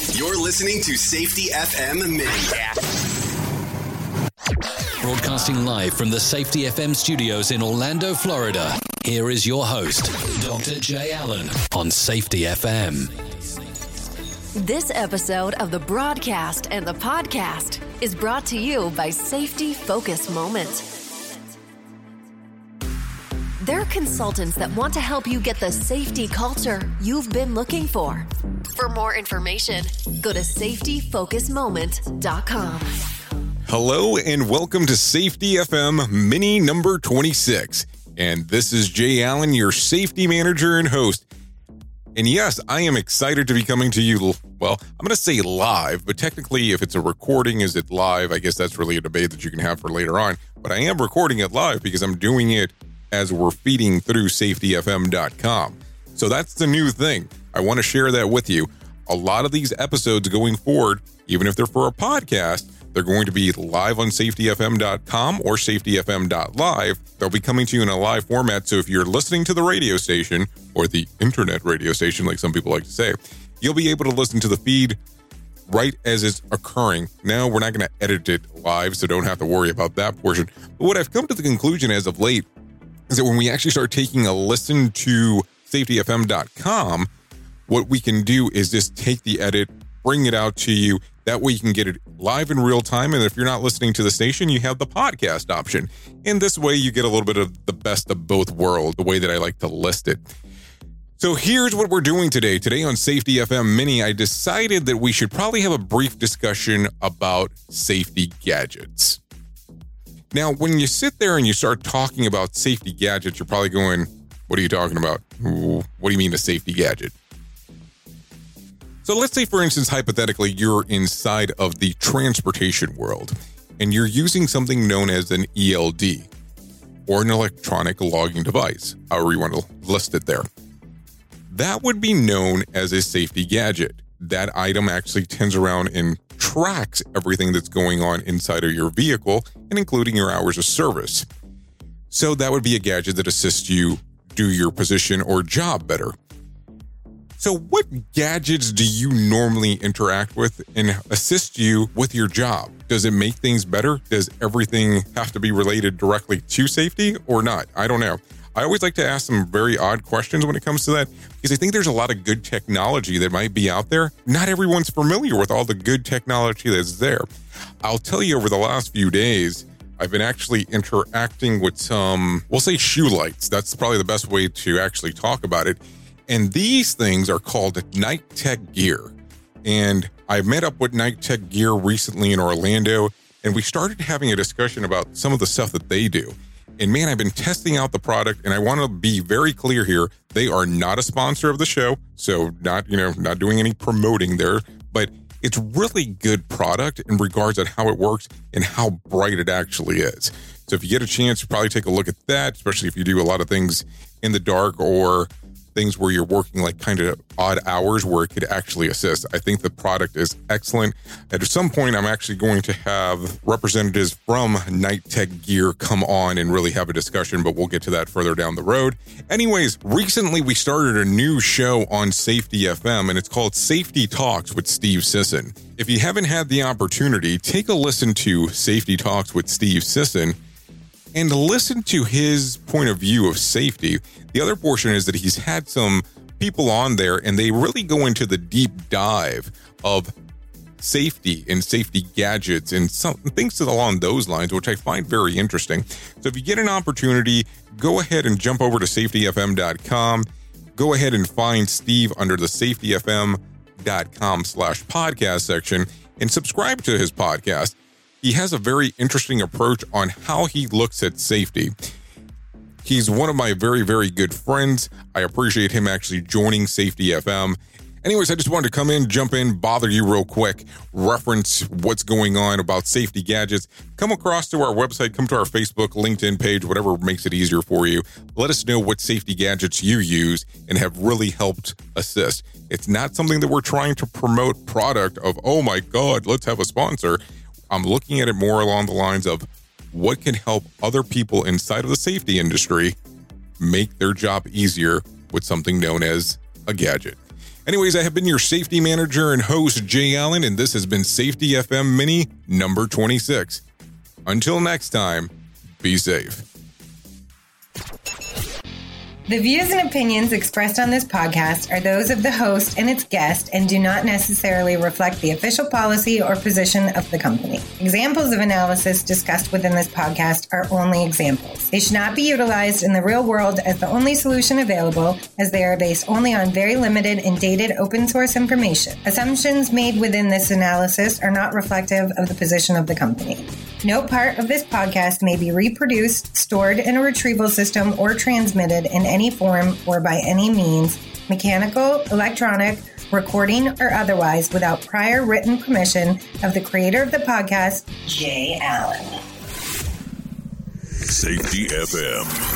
You're listening to Safety FM Mini. Broadcasting live from the Safety FM studios in Orlando, Florida. Here is your host, Dr. Jay Allen on Safety FM. This episode of the broadcast and the podcast is brought to you by Safety Focus Moment. They're consultants that want to help you get the safety culture you've been looking for. For more information, go to safetyfocusmoment.com. Hello and welcome to Safety FM Mini number 26. And this is Jay Allen, your safety manager and host. And yes, I am excited to be coming to you, well, I'm going to say live, but technically if it's a recording, is it live? I guess that's really a debate that you can have for later on. But I am recording it live because I'm doing it as we're feeding through safetyfm.com. So that's the new thing. I want to share that with you. A lot of these episodes going forward, even if they're for a podcast, they're going to be live on safetyfm.com or safetyfm.live. They'll be coming to you in a live format. So if you're listening to the radio station or the internet radio station, like some people like to say, you'll be able to listen to the feed right as it's occurring. Now, we're not going to edit it live, so don't have to worry about that portion. But what I've come to the conclusion as of late is that when we actually start taking a listen to safetyfm.com, what we can do is just take the edit, bring it out to you. That way you can get it live in real time. And if you're not listening to the station, you have the podcast option. And this way you get a little bit of the best of both worlds, the way that I like to list it. So here's what we're doing today. Today on Safety FM Mini, I decided that we should probably have a brief discussion about safety gadgets. Now, when you sit there and you start talking about safety gadgets, you're probably going, what are you talking about? What do you mean a safety gadget? So let's say, for instance, hypothetically, you're inside of the transportation world and you're using something known as an ELD or an electronic logging device, however you want to list it there. That would be known as a safety gadget. That item actually turns around and tracks everything that's going on inside of your vehicle and including your hours of service. So that would be a gadget that assists you do your position or job better. So what gadgets do you normally interact with and assist you with your job? Does it make things better? Does everything have to be related directly to safety or not? I don't know. I always like to ask some very odd questions when it comes to that because I think there's a lot of good technology that might be out there. Not everyone's familiar with all the good technology that's there. I'll tell you, over the last few days, I've been actually interacting with some, we'll say shoe lights. That's probably the best way to actually talk about it. And these things are called Nitek Gear. And I met up with Nitek Gear recently in Orlando, and we started having a discussion about some of the stuff that they do. And man, I've been testing out the product, and I want to be very clear here. They are not a sponsor of the show, so not doing any promoting there, but it's really good product in regards to how it works and how bright it actually is. So if you get a chance, probably take a look at that, especially if you do a lot of things in the dark or things where you're working like kind of odd hours where it could actually assist. I think the product is excellent. At some point, I'm actually going to have representatives from Nitek Gear come on and really have a discussion, but we'll get to that further down the road. Anyways, recently we started a new show on Safety FM, and it's called Safety Talks with Steve Sisson. If you haven't had the opportunity, take a listen to Safety Talks with Steve Sisson and listen to his point of view of safety. The other portion is that he's had some people on there and they really go into the deep dive of safety and safety gadgets and some things along those lines, which I find very interesting. So if you get an opportunity, go ahead and jump over to safetyfm.com. Go ahead and find Steve under the safetyfm.com/podcast section and subscribe to his podcast. He has a very interesting approach on how he looks at safety. He's one of my very, very good friends. I appreciate him actually joining Safety FM. Anyways, I just wanted to come in, jump in, bother you real quick, reference what's going on about safety gadgets. Come across to our website, come to our Facebook, LinkedIn page, whatever makes it easier for you. Let us know what safety gadgets you use and have really helped assist. It's not something that we're trying to promote product of, oh my God, let's have a sponsor. I'm looking at it more along the lines of what can help other people inside of the safety industry make their job easier with something known as a gadget. Anyways, I have been your safety manager and host, Jay Allen, and this has been Safety FM Mini number 26. Until next time, be safe. The views and opinions expressed on this podcast are those of the host and its guest and do not necessarily reflect the official policy or position of the company. Examples of analysis discussed within this podcast are only examples. They should not be utilized in the real world as the only solution available, as they are based only on very limited and dated open source information. Assumptions made within this analysis are not reflective of the position of the company. No part of this podcast may be reproduced, stored in a retrieval system, or transmitted in any form or by any means, mechanical, electronic, recording, or otherwise, without prior written permission of the creator of the podcast, Jay Allen. Safety FM.